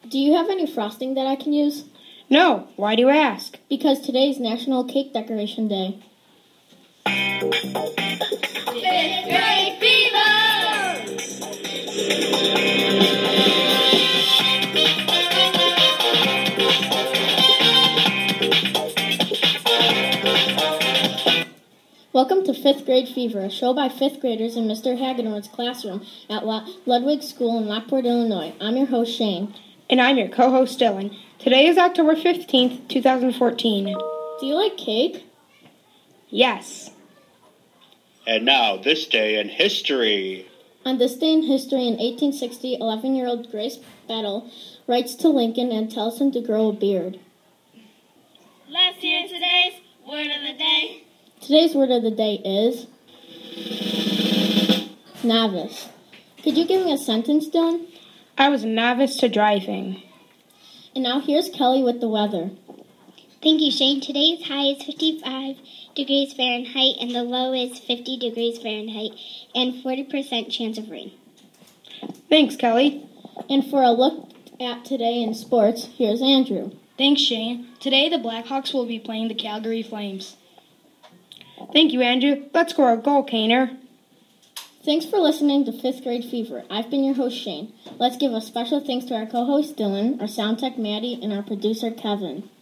Do you have any frosting that I can use? No, why do you ask? Because today is National Cake Decoration Day. Fifth Grade Fever! Welcome to Fifth Grade Fever, a show by fifth graders in Mr. Hagedorn's classroom at Ludwig School in Lockport, Illinois. I'm your host, Shane. And I'm your co-host, Dylan. Today is October 15th, 2014. Do you like cake? Yes. And now, this day in history. On this day in history in 1860, 11-year-old Grace Battle writes to Lincoln and tells him to grow a beard. Let's hear today's word of the day. Today's word of the day is novice. Could you give me a sentence, Dylan? I was a novice to driving. And now here's Kelly with the weather. Thank you, Shane. Today's high is 55 degrees Fahrenheit and the low is 50 degrees Fahrenheit and 40% chance of rain. Thanks, Kelly. And for a look at today in sports, here's Andrew. Thanks, Shane. Today the Blackhawks will be playing the Calgary Flames. Thank you, Andrew. Let's score a goal, Kaner. Thanks for listening to Fifth Grade Fever. I've been your host, Shane. Let's give a special thanks to our co-host, Dylan, our sound tech, Maddie, and our producer, Kevin.